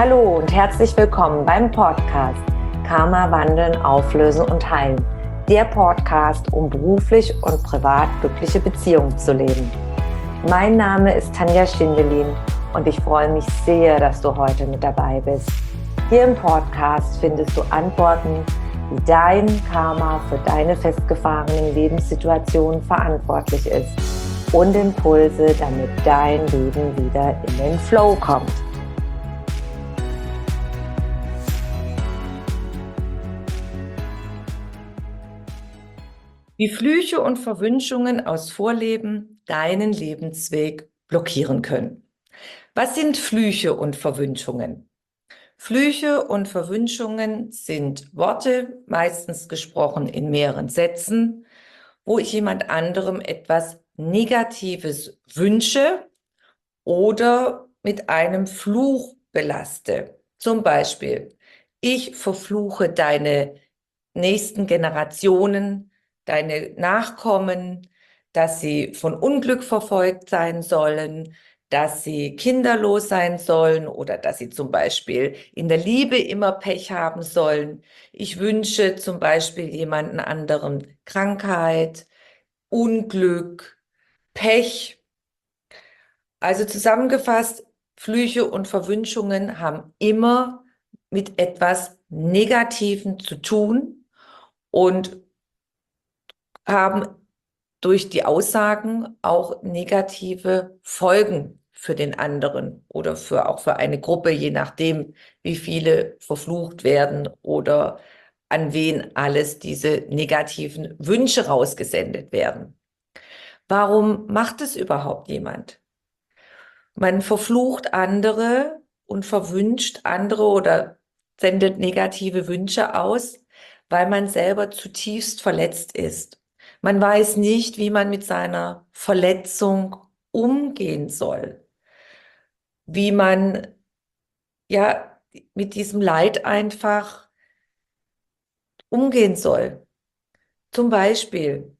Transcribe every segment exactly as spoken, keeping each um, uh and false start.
Hallo und herzlich willkommen beim Podcast Karma wandeln, auflösen und heilen. Der Podcast, um beruflich und privat glückliche Beziehungen zu leben. Mein Name ist Tanja Schindelin und ich freue mich sehr, dass du heute mit dabei bist. Hier im Podcast findest du Antworten, wie dein Karma für deine festgefahrenen Lebenssituationen verantwortlich ist und Impulse, damit dein Leben wieder in den Flow kommt. Wie Flüche und Verwünschungen aus Vorleben deinen Lebensweg blockieren können. Was sind Flüche und Verwünschungen? Flüche und Verwünschungen sind Worte, meistens gesprochen in mehreren Sätzen, wo ich jemand anderem etwas Negatives wünsche oder mit einem Fluch belaste. Zum Beispiel, ich verfluche deine nächsten Generationen, deine Nachkommen, dass sie von Unglück verfolgt sein sollen, dass sie kinderlos sein sollen oder dass sie zum Beispiel in der Liebe immer Pech haben sollen. Ich wünsche zum Beispiel jemanden anderem Krankheit, Unglück, Pech. Also zusammengefasst, Flüche und Verwünschungen haben immer mit etwas Negativem zu tun und haben durch die Aussagen auch negative Folgen für den anderen oder für auch für eine Gruppe, je nachdem, wie viele verflucht werden oder an wen alles diese negativen Wünsche rausgesendet werden. Warum macht es überhaupt jemand? Man verflucht andere und verwünscht andere oder sendet negative Wünsche aus, weil man selber zutiefst verletzt ist. Man weiß nicht, wie man mit seiner Verletzung umgehen soll, wie man ja mit diesem Leid einfach umgehen soll. Zum Beispiel,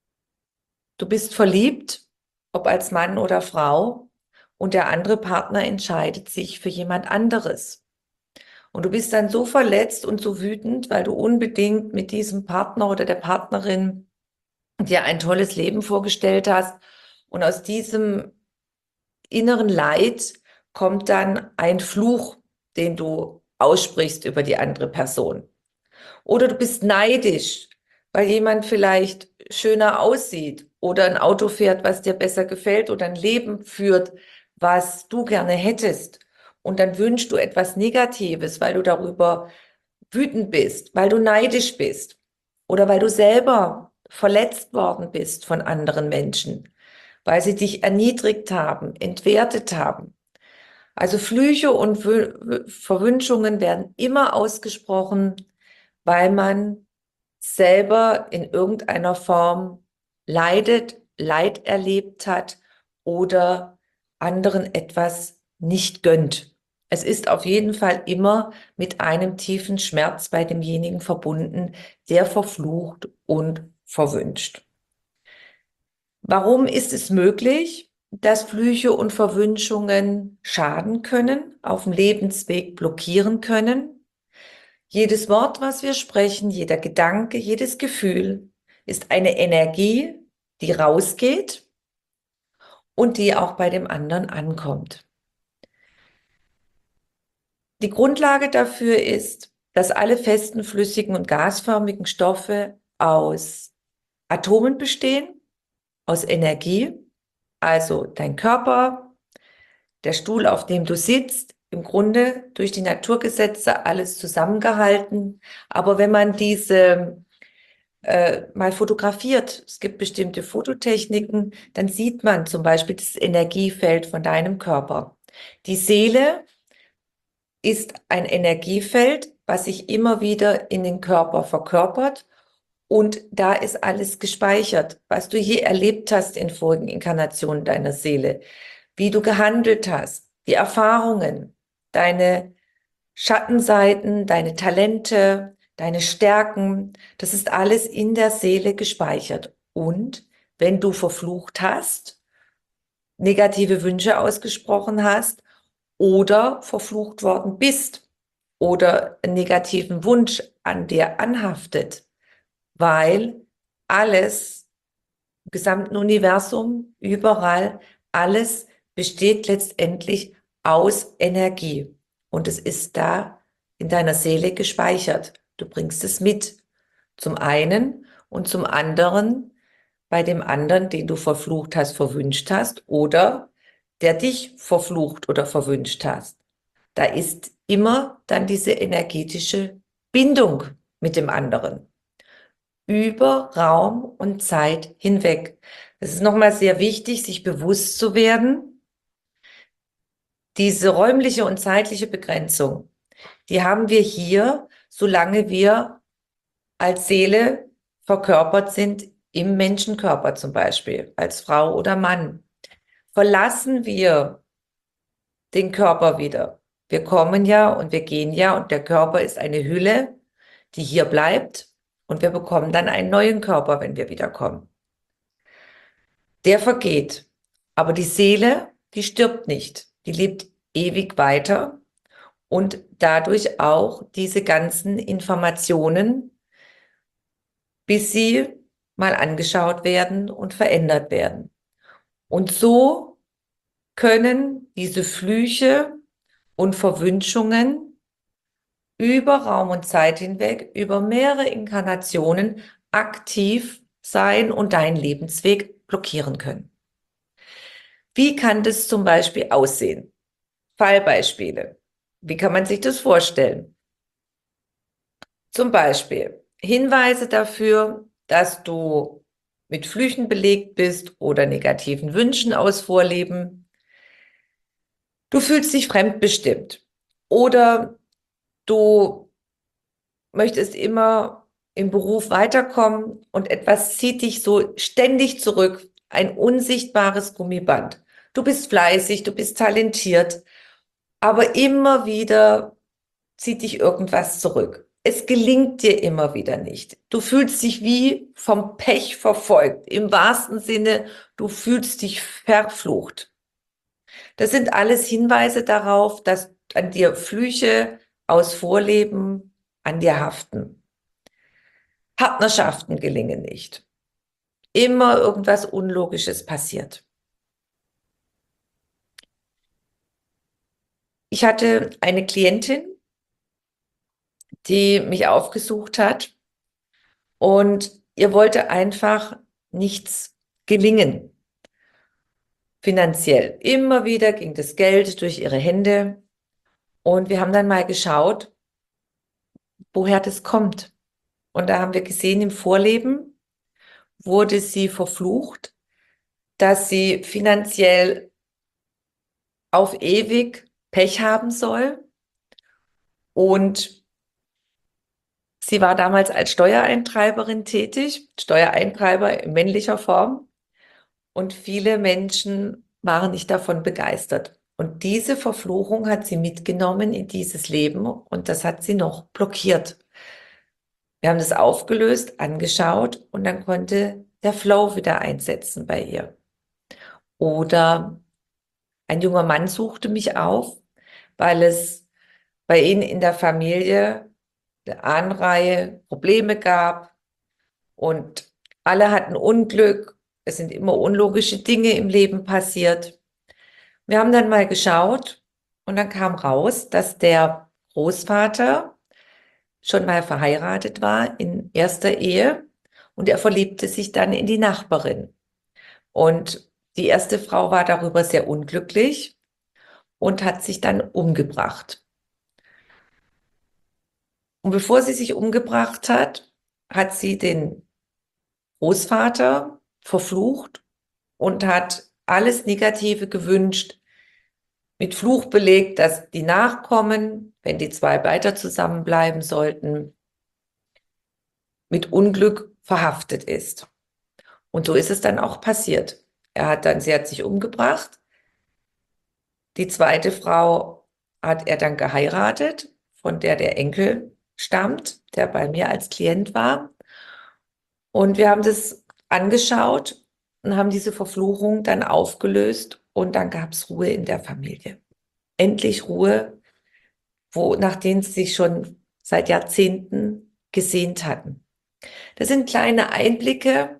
du bist verliebt, ob als Mann oder Frau, und der andere Partner entscheidet sich für jemand anderes. Und du bist dann so verletzt und so wütend, weil du unbedingt mit diesem Partner oder der Partnerin dir ein tolles Leben vorgestellt hast. Und aus diesem inneren Leid kommt dann ein Fluch, den du aussprichst über die andere Person. Oder du bist neidisch, weil jemand vielleicht schöner aussieht oder ein Auto fährt, was dir besser gefällt oder ein Leben führt, was du gerne hättest. Und dann wünschst du etwas Negatives, weil du darüber wütend bist, weil du neidisch bist oder weil du selber verletzt worden bist von anderen Menschen, weil sie dich erniedrigt haben, entwertet haben. Also Flüche und Verwünschungen werden immer ausgesprochen, weil man selber in irgendeiner Form leidet, Leid erlebt hat oder anderen etwas nicht gönnt. Es ist auf jeden Fall immer mit einem tiefen Schmerz bei demjenigen verbunden, der verflucht und verwünscht. Warum ist es möglich, dass Flüche und Verwünschungen schaden können, auf dem Lebensweg blockieren können? Jedes Wort, was wir sprechen, jeder Gedanke, jedes Gefühl ist eine Energie, die rausgeht und die auch bei dem anderen ankommt. Die Grundlage dafür ist, dass alle festen, flüssigen und gasförmigen Stoffe aus Atomen bestehen, aus Energie, also dein Körper, der Stuhl, auf dem du sitzt, im Grunde durch die Naturgesetze alles zusammengehalten. Aber wenn man diese äh, mal fotografiert, es gibt bestimmte Fototechniken, dann sieht man zum Beispiel das Energiefeld von deinem Körper. Die Seele ist ein Energiefeld, was sich immer wieder in den Körper verkörpert. Und da ist alles gespeichert, was du je erlebt hast in vorigen Inkarnationen deiner Seele, wie du gehandelt hast, die Erfahrungen, deine Schattenseiten, deine Talente, deine Stärken, das ist alles in der Seele gespeichert. Und wenn du verflucht hast, negative Wünsche ausgesprochen hast oder verflucht worden bist oder einen negativen Wunsch an dir anhaftet, weil alles im gesamten Universum, überall, alles besteht letztendlich aus Energie und es ist da in deiner Seele gespeichert. Du bringst es mit, zum einen und zum anderen bei dem anderen, den du verflucht hast, verwünscht hast oder der dich verflucht oder verwünscht hast. Da ist immer dann diese energetische Bindung mit dem anderen über Raum und Zeit hinweg. Es ist nochmal sehr wichtig, sich bewusst zu werden, diese räumliche und zeitliche Begrenzung, die haben wir hier, solange wir als Seele verkörpert sind, im Menschenkörper zum Beispiel, als Frau oder Mann. Verlassen wir den Körper wieder. Wir kommen ja und wir gehen ja und der Körper ist eine Hülle, die hier bleibt und wir bekommen dann einen neuen Körper, wenn wir wiederkommen. Der vergeht, aber die Seele, die stirbt nicht, die lebt ewig weiter und dadurch auch diese ganzen Informationen, bis sie mal angeschaut werden und verändert werden. Und so können diese Flüche und Verwünschungen über Raum und Zeit hinweg, über mehrere Inkarnationen aktiv sein und deinen Lebensweg blockieren können. Wie kann das zum Beispiel aussehen? Fallbeispiele. Wie kann man sich das vorstellen? Zum Beispiel Hinweise dafür, dass du mit Flüchen belegt bist oder negativen Wünschen aus Vorleben. Du fühlst dich fremdbestimmt oder du möchtest immer im Beruf weiterkommen und etwas zieht dich so ständig zurück, ein unsichtbares Gummiband. Du bist fleißig, du bist talentiert, aber immer wieder zieht dich irgendwas zurück. Es gelingt dir immer wieder nicht. Du fühlst dich wie vom Pech verfolgt. Im wahrsten Sinne, du fühlst dich verflucht. Das sind alles Hinweise darauf, dass an dir Flüche aus Vorleben an dir haften. Partnerschaften gelingen nicht. Immer irgendwas Unlogisches passiert. Ich hatte eine Klientin, die mich aufgesucht hat und ihr wollte einfach nichts gelingen. Finanziell. Immer wieder ging das Geld durch ihre Hände und wir haben dann mal geschaut, woher das kommt. Und da haben wir gesehen, im Vorleben wurde sie verflucht, dass sie finanziell auf ewig Pech haben soll. Und sie war damals als Steuereintreiberin tätig, Steuereintreiber in männlicher Form. Und viele Menschen waren nicht davon begeistert. Und diese Verfluchung hat sie mitgenommen in dieses Leben und das hat sie noch blockiert. Wir haben das aufgelöst, angeschaut und dann konnte der Flow wieder einsetzen bei ihr. Oder ein junger Mann suchte mich auf, weil es bei ihnen in der Familie eine Ahnenreihe Probleme gab und alle hatten Unglück. Es sind immer unlogische Dinge im Leben passiert. Wir haben dann mal geschaut und dann kam raus, dass der Großvater schon mal verheiratet war in erster Ehe und er verliebte sich dann in die Nachbarin. Und die erste Frau war darüber sehr unglücklich und hat sich dann umgebracht. Und bevor sie sich umgebracht hat, hat sie den Großvater verflucht und hat alles Negative gewünscht, mit Fluch belegt, dass die Nachkommen, wenn die zwei weiter zusammenbleiben sollten, mit Unglück verhaftet ist. Und so ist es dann auch passiert. Er hat dann, sie hat sich umgebracht. Die zweite Frau hat er dann geheiratet, von der der Enkel stammt, der bei mir als Klient war. Und wir haben das angeschaut und haben diese Verfluchung dann aufgelöst und dann gab es Ruhe in der Familie. endlich Ruhe, wo, nach denen sie sich schon seit Jahrzehnten gesehnt hatten. Das sind kleine Einblicke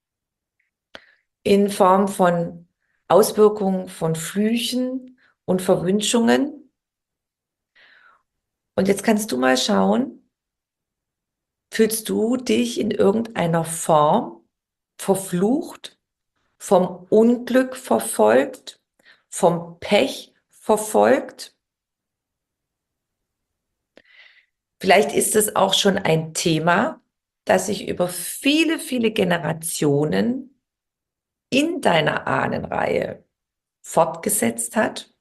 in Form von Auswirkungen von Flüchen und Verwünschungen. Und jetzt kannst du mal schauen, fühlst du dich in irgendeiner Form verflucht, vom Unglück verfolgt, vom Pech verfolgt? Vielleicht ist es auch schon ein Thema, das sich über viele, viele Generationen in deiner Ahnenreihe fortgesetzt hat.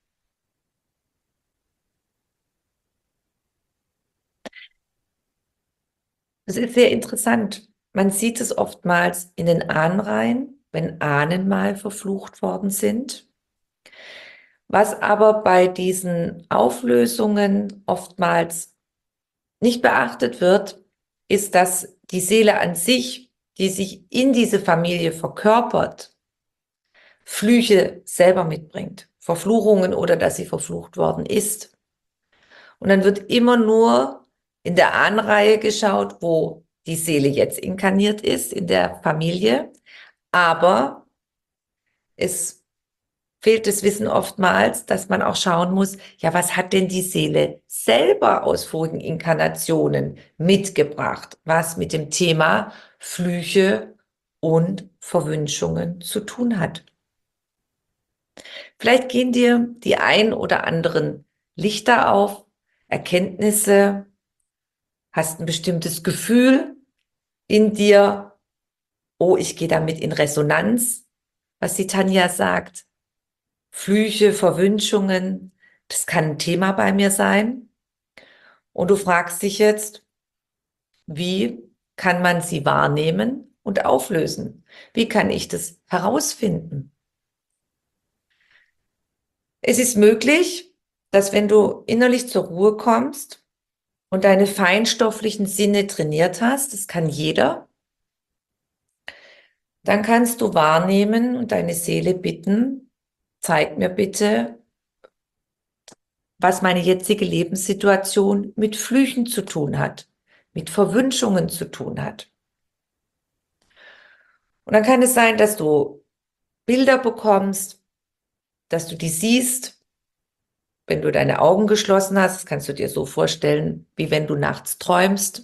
Das ist sehr interessant. Man sieht es oftmals in den Ahnenreihen, wenn Ahnen mal verflucht worden sind. Was aber bei diesen Auflösungen oftmals nicht beachtet wird, ist, dass die Seele an sich, die sich in diese Familie verkörpert, Flüche selber mitbringt, Verfluchungen oder dass sie verflucht worden ist. Und dann wird immer nur in der Ahnenreihe geschaut, wo die Seele jetzt inkarniert ist, in der Familie. Aber es fehlt das Wissen oftmals, dass man auch schauen muss, ja, was hat denn die Seele selber aus vorigen Inkarnationen mitgebracht, was mit dem Thema Flüche und Verwünschungen zu tun hat. Vielleicht gehen dir die ein oder anderen Lichter auf, Erkenntnisse, hast ein bestimmtes Gefühl in dir, oh, ich gehe damit in Resonanz, was die Tanja sagt. Flüche, Verwünschungen, das kann ein Thema bei mir sein. Und du fragst dich jetzt, wie kann man sie wahrnehmen und auflösen? Wie kann ich das herausfinden? Es ist möglich, dass wenn du innerlich zur Ruhe kommst und deine feinstofflichen Sinne trainiert hast, das kann jeder, dann kannst du wahrnehmen und deine Seele bitten, zeig mir bitte, was meine jetzige Lebenssituation mit Flüchen zu tun hat, mit Verwünschungen zu tun hat. Und dann kann es sein, dass du Bilder bekommst, dass du die siehst, wenn du deine Augen geschlossen hast. Das kannst du dir so vorstellen, wie wenn du nachts träumst.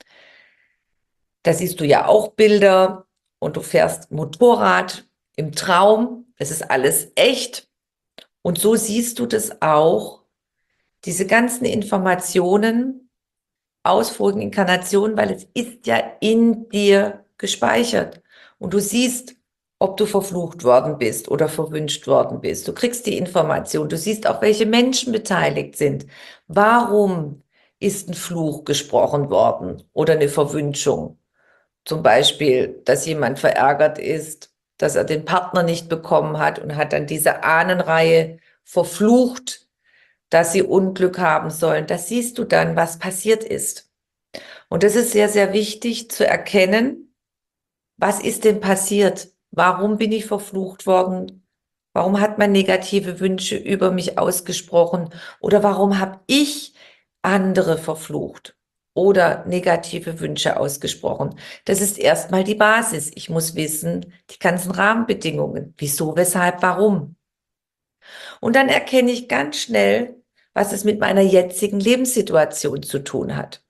Da siehst du ja auch Bilder und du fährst Motorrad im Traum. Es ist alles echt. Und so siehst du das auch, diese ganzen Informationen aus vorigen Inkarnationen, weil es ist ja in dir gespeichert. Und du siehst, ob du verflucht worden bist oder verwünscht worden bist. Du kriegst die Information. Du siehst auch, welche Menschen beteiligt sind. Warum ist ein Fluch gesprochen worden oder eine Verwünschung? Zum Beispiel, dass jemand verärgert ist, dass er den Partner nicht bekommen hat und hat dann diese Ahnenreihe verflucht, dass sie Unglück haben sollen. Das siehst du dann, was passiert ist. Und das ist sehr, sehr wichtig zu erkennen, was ist denn passiert? Warum bin ich verflucht worden? Warum hat man negative Wünsche über mich ausgesprochen? Oder warum habe ich andere verflucht oder negative Wünsche ausgesprochen? Das ist erstmal die Basis. Ich muss wissen, die ganzen Rahmenbedingungen. Wieso, weshalb, warum? Und dann erkenne ich ganz schnell, was es mit meiner jetzigen Lebenssituation zu tun hat.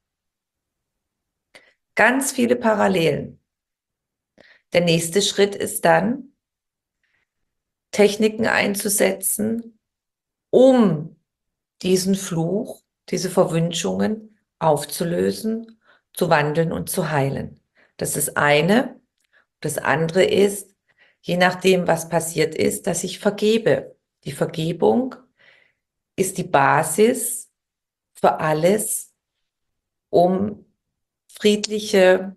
Ganz viele Parallelen. Der nächste Schritt ist dann, Techniken einzusetzen, um diesen Fluch, diese Verwünschungen aufzulösen, zu wandeln und zu heilen. Das ist eine. Das andere ist, je nachdem, was passiert ist, dass ich vergebe. Die Vergebung ist die Basis für alles, um friedliche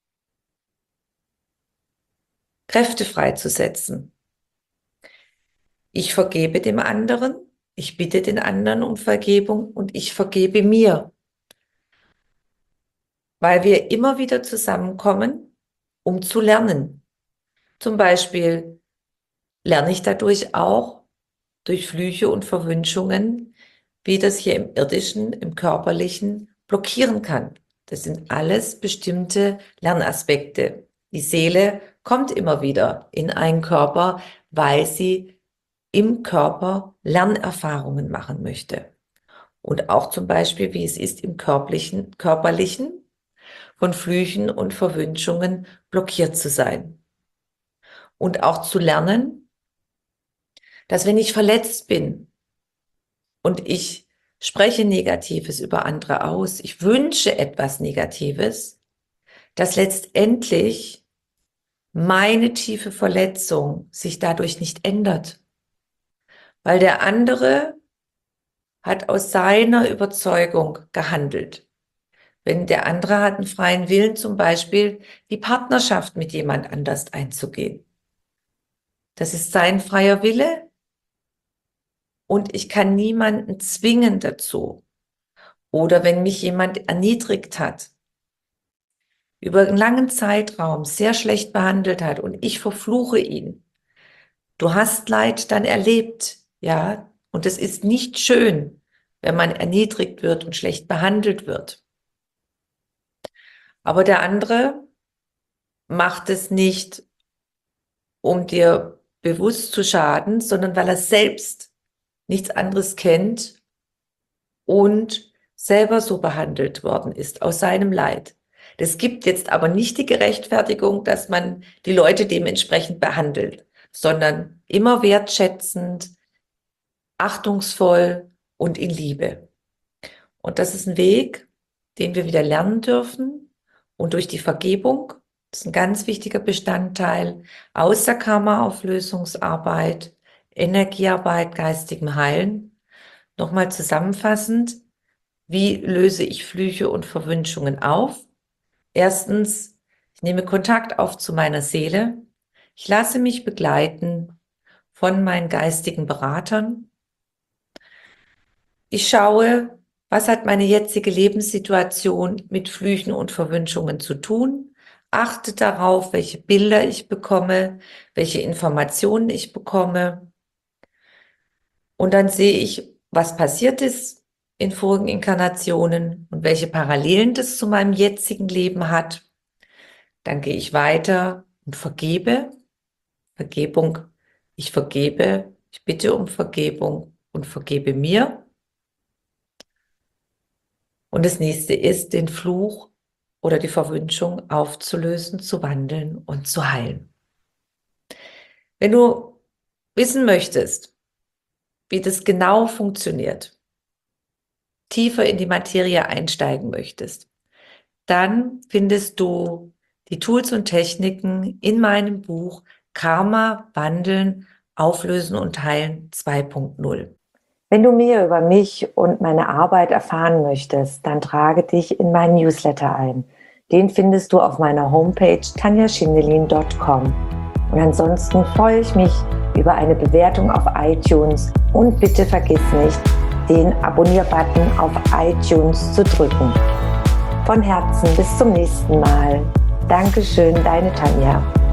Kräfte freizusetzen. Ich vergebe dem anderen, ich bitte den anderen um Vergebung und ich vergebe mir, weil wir immer wieder zusammenkommen, um zu lernen. Zum Beispiel lerne ich dadurch auch, durch Flüche und Verwünschungen, wie das hier im Irdischen, im Körperlichen blockieren kann. Das sind alles bestimmte Lernaspekte. Die Seele kommt immer wieder in einen Körper, weil sie im Körper Lernerfahrungen machen möchte. Und auch zum Beispiel, wie es ist im körperlichen, körperlichen von Flüchen und Verwünschungen blockiert zu sein. Und auch zu lernen, dass wenn ich verletzt bin und ich spreche Negatives über andere aus, ich wünsche etwas Negatives, dass letztendlich meine tiefe Verletzung sich dadurch nicht ändert. Weil der andere hat aus seiner Überzeugung gehandelt. Wenn der andere hat einen freien Willen, zum Beispiel die Partnerschaft mit jemand anders einzugehen. Das ist sein freier Wille und ich kann niemanden zwingen dazu. Oder wenn mich jemand erniedrigt hat, über einen langen Zeitraum sehr schlecht behandelt hat und ich verfluche ihn. Du hast Leid dann erlebt, ja, und es ist nicht schön, wenn man erniedrigt wird und schlecht behandelt wird. Aber der andere macht es nicht, um dir bewusst zu schaden, sondern weil er selbst nichts anderes kennt und selber so behandelt worden ist aus seinem Leid. Das gibt jetzt aber nicht die Gerechtfertigung, dass man die Leute dementsprechend behandelt, sondern immer wertschätzend, achtungsvoll und in Liebe. Und das ist ein Weg, den wir wieder lernen dürfen und durch die Vergebung, das ist ein ganz wichtiger Bestandteil aus der Karma-Auflösungsarbeit, Energiearbeit, geistigem Heilen. Nochmal zusammenfassend, wie löse ich Flüche und Verwünschungen auf? Erstens, ich nehme Kontakt auf zu meiner Seele. Ich lasse mich begleiten von meinen geistigen Beratern. Ich schaue, was hat meine jetzige Lebenssituation mit Flüchen und Verwünschungen zu tun? Achte darauf, welche Bilder ich bekomme, welche Informationen ich bekomme. Und dann sehe ich, was passiert ist in vorigen Inkarnationen und welche Parallelen das zu meinem jetzigen Leben hat. Dann gehe ich weiter und vergebe. Vergebung. Ich vergebe. Ich bitte um Vergebung und vergebe mir. Und das nächste ist, den Fluch oder die Verwünschung aufzulösen, zu wandeln und zu heilen. Wenn du wissen möchtest, wie das genau funktioniert, tiefer in die Materie einsteigen möchtest, dann findest du die Tools und Techniken in meinem Buch Karma, Wandeln, Auflösen und Heilen zwei Punkt null. Wenn du mehr über mich und meine Arbeit erfahren möchtest, dann trage dich in meinen Newsletter ein. Den findest du auf meiner Homepage tanja schindelin punkt com. Und ansonsten freue ich mich über eine Bewertung auf iTunes und bitte vergiss nicht, den Abonnier-Button auf iTunes zu drücken. Von Herzen bis zum nächsten Mal. Dankeschön, deine Tanja.